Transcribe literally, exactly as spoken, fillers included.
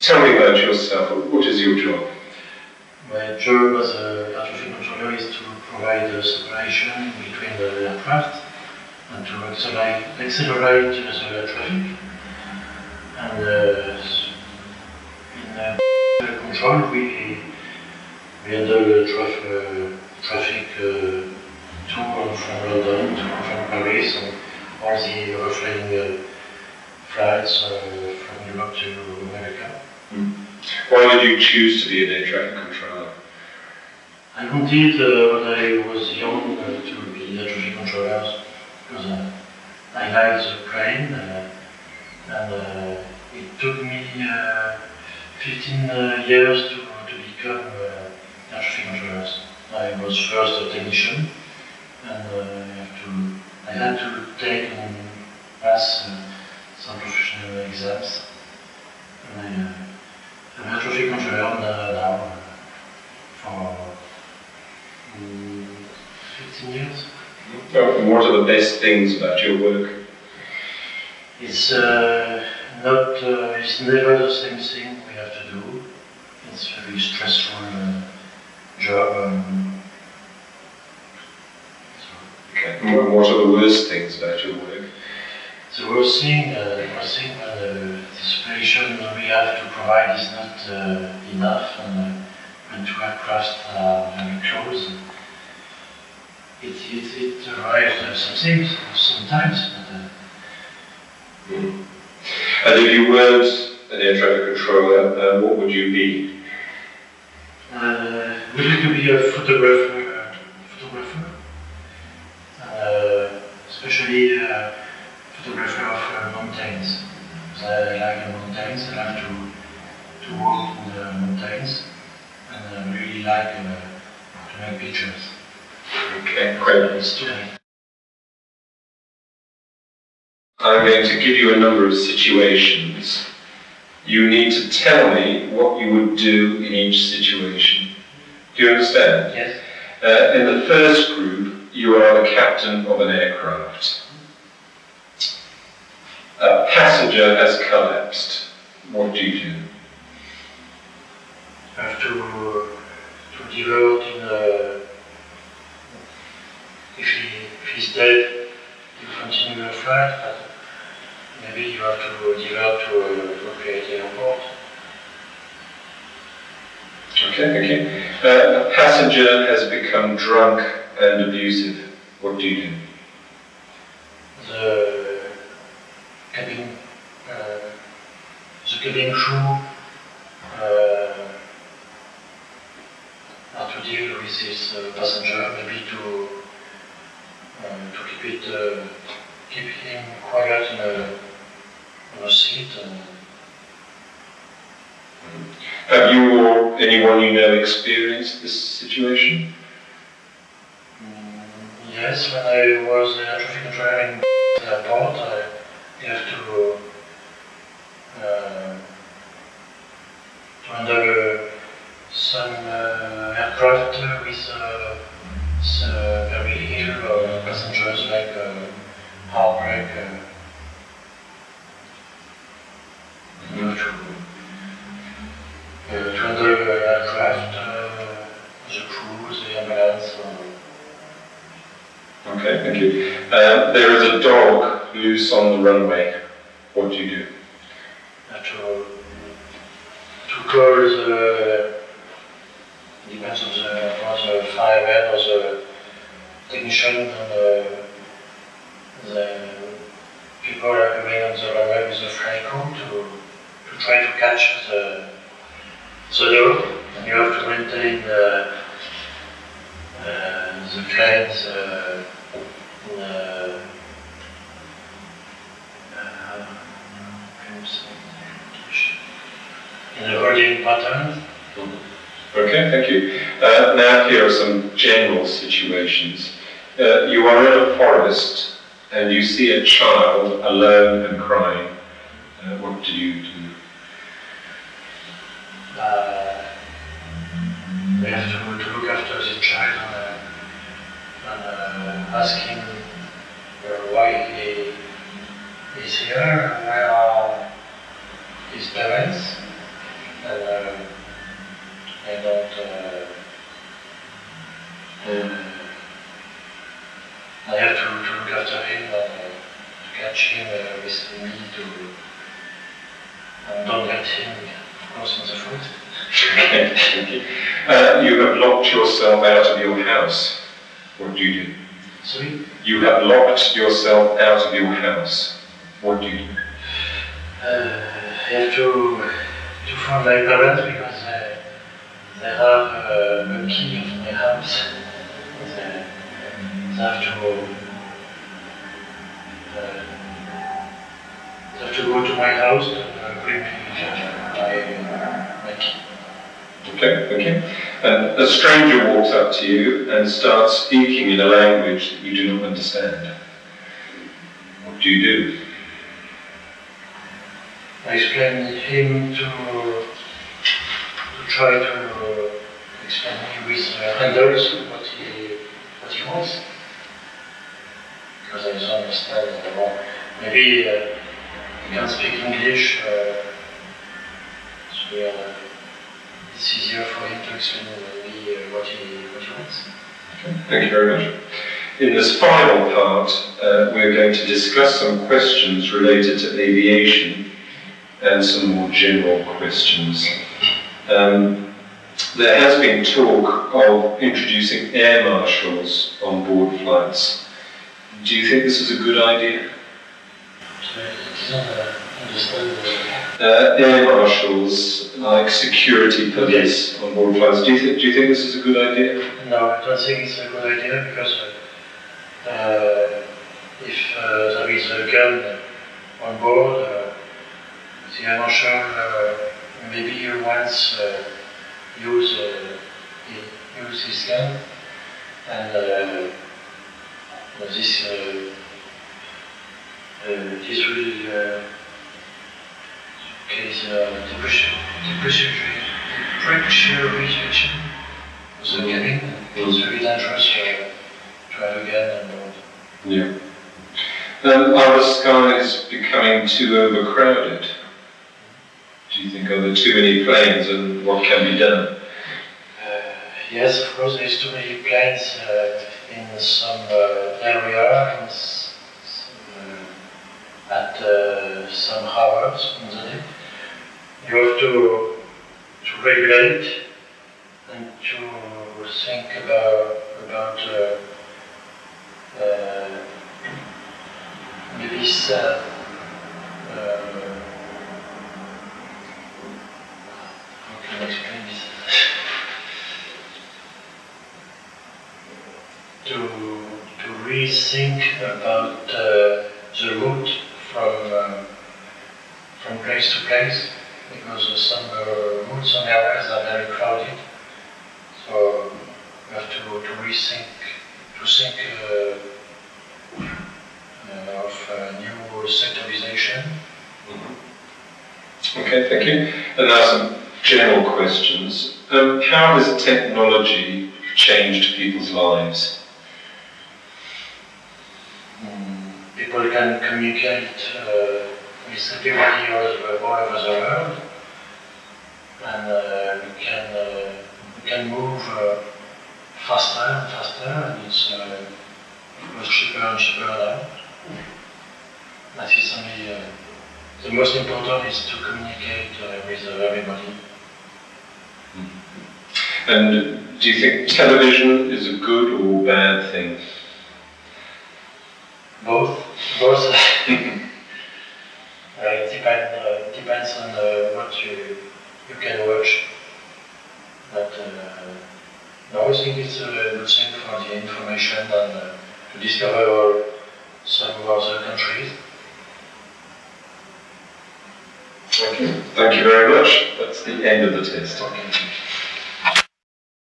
Tell me about yourself. What is your job? My job as a air traffic controller is to provide the separation between the aircraft and to accelerate, accelerate the air traffic. And uh, in uh, control, we, we handle the traf uh, traffic uh, to and from London, to and from Paris, and all the overflying uh, flights uh, from Europe to America. Mm. Why did you choose to be an air traffic controller? I wanted, uh, when I was young, uh, to be air traffic controller because uh, I like the plane, uh, and uh, it took me uh, fifteen uh, years to, to become uh, air traffic controller. I was first a technician, and uh, I, have to, I had to take and pass uh, some professional exams. And I, uh, I'm air traffic controller now uh, for um, fifteen years. Oh, and what are the best things about your work? It's uh, not, uh, it's never the same thing we have to do. It's a very stressful uh, job. Um, so. Okay. And what are the worst things about your work? The worst thing, uh, the worst thing when uh, the separation we have to provide is not uh, enough, and uh, when two aircraft are very close, it, it, it arrives uh, some things, sometimes. But, uh, mm. And if you weren't an air traffic controller, uh, what would you be? Uh, would like to be a photographer, uh, photographer, uh, especially uh, photographer of uh, mountains. I like the mountains. I like to to walk in the mountains, and I really like uh, to make pictures. Okay, great. It's too late. I'm going to give you a number of situations. You need to tell me what you would do in each situation. Do you understand? Yes. Uh, in the first group, you are the captain of an aircraft. A passenger has collapsed. What do you do? I have to to divert in a. If he if he's dead, you continue the flight, but maybe you have to divert to a appropriate airport. Okay, thank you. Uh, a passenger has become drunk and abusive. What do you do? The cabin, uh, the cabin crew uh, are to deal with this uh, passenger, maybe to uh, to keep it uh, keep him quiet in a, in a seat. And have you or anyone you know experienced this situation? mm, yes, when I was a traffic controller in the airport, I have to uh, to handle uh, some uh, aircraft with uh, uh, very ill uh, passengers, like uh, heartbreak. Uh, you have to uh, to handle uh, aircraft, uh, the crew, the ambulance. Uh, Okay, thank you. Uh, there is a dog loose on the runway. What do you do? have to to call the, depends on the, on the fireman or the technician, and uh, the people are going on the runway with the flying crew to, to try to catch the, the dog, and you have to maintain the, uh, the planes uh, in a, uh, in a holding pattern. Okay, thank you. Uh, now here are some general situations. Uh, you are in a forest and you see a child alone and crying. Uh, what do you do? Uh, we have to, to look after the child and, uh, and uh, ask him uh, why he is here, where are his parents, to uh, don't get him, of course, in the foot. Okay, thank you. Uh, you have locked yourself out of your house. What do you do? Sorry? You have locked yourself out of your house. What do you do? Uh, I have to, to phone my parents because uh, they have uh, a key of my house. And, uh, they have to, uh, they have to go to my house to uh, bring me my, my key. Okay, thank you. And a stranger walks up to you and starts speaking in a language that you do not understand. What do you do? I explain him to, to try to explain me with uh, handles what he, what he wants. Because I don't understand anymore. Maybe uh, he can speak English, uh, so uh, it's easier for him to explain me uh, what, he, what he wants. Okay, thank you very much. In this final part, uh, we're going to discuss some questions related to aviation and some more general questions. Um, there has been talk of introducing air marshals on board flights. Do you think this is a good idea? Sorry, I don't uh, understand. Uh, air marshals, like security police on board flights. Do you, th do you think this is a good idea? No, I don't think it's a good idea because uh, if uh, there is a gun on board, uh, the air marshal uh, maybe once uh, use uh, he, use his gun, and uh, this uh, uh, this will uh, case uh, depressurization of the cabin. It's very dangerous uh, to have a gun on board. Yeah. Um, are the skies becoming too overcrowded? Do you think, are there too many planes and what can be done? Uh, yes, of course, there's too many planes uh, in some uh, area, in s uh, at uh, some hours in the day. You have to, to regulate and to think about, about uh, uh, maybe uh, uh, explain this. to to rethink about uh, the route from uh, from place to place, because uh, some uh, routes, some areas are very crowded. So you have to to rethink to think uh, uh, of uh, new sectorization. Mm-hmm. Okay, thank you. And now some general questions. Um, how has technology changed people's lives? Mm, people can communicate uh, with everybody all, all over the world, and uh, we can uh, we can move uh, faster and faster, and it's uh, much cheaper and cheaper now. That is only uh, the most important is to communicate uh, with uh, everybody. And do you think television is a good or bad thing? Both. Both. uh, it depend, uh, depends on uh, what you you can watch. But uh, no, I think it's a good thing for the information and uh, to discover some other countries. Okay. Thank you very much. That's the end of the test. Okay.